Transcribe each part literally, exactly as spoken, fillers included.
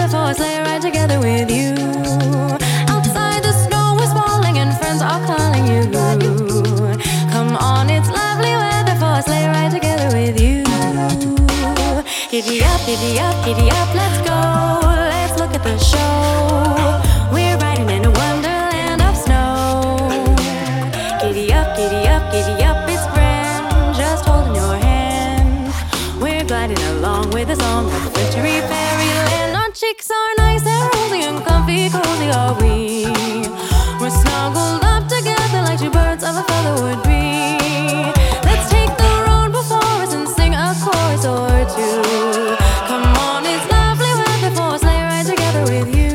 for a sleigh ride together with you. Outside the snow is falling and friends are calling you. Come on, it's lovely weather for a sleigh ride together with you. Giddy up, giddy up, giddy up, let's go. Let's look at the show. We're riding in a wonderland of snow. Giddy up, giddy up, giddy up, it's grand, just holding your hand. We're gliding along with a song of wintry fairyland. Our cheeks are nice and rosy and comfy, cozy are we. We're snuggled up together like two birds of a feather would be. Let's take the road before us and sing a chorus or two. Come on, it's lovely weather for a sleigh ride together with you.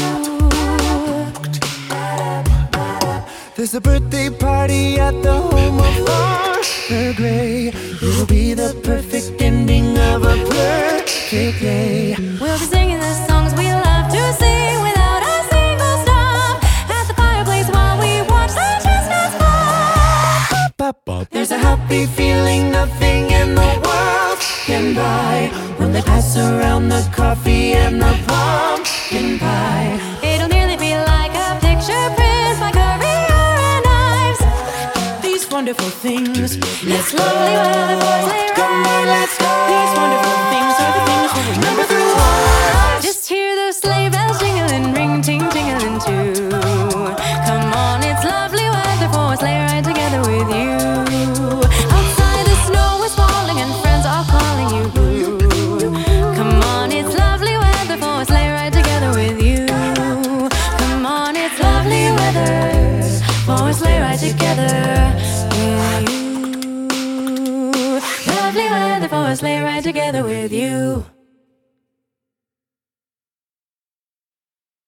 There's a birthday party at the home of Farmer Gray. It will be the perfect ending of a perfect day. We'll be singing the songs we love to sing without a single stop at the fireplace while we watch the chestnuts pop. There's a happy feeling nothing in the world can buy when they pass around the coffee and the pumpkin pie. It'll nearly be like a picture print by Currier and Ives. These wonderful things, It's lovely weather for a sleigh ride. come on, let's go. These wonderful things are the things we'll remember through our lives. Just hear those sleigh bells jingling, ring, ting, tingling too. Come on, it's lovely weather for a sleigh ride together with you. Outside the snow is falling and friends are calling you. Come on, it's lovely weather for a sleigh ride together with you. Come on, it's lovely weather for a sleigh ride together with you. Lovely weather for a sleigh ride together with you.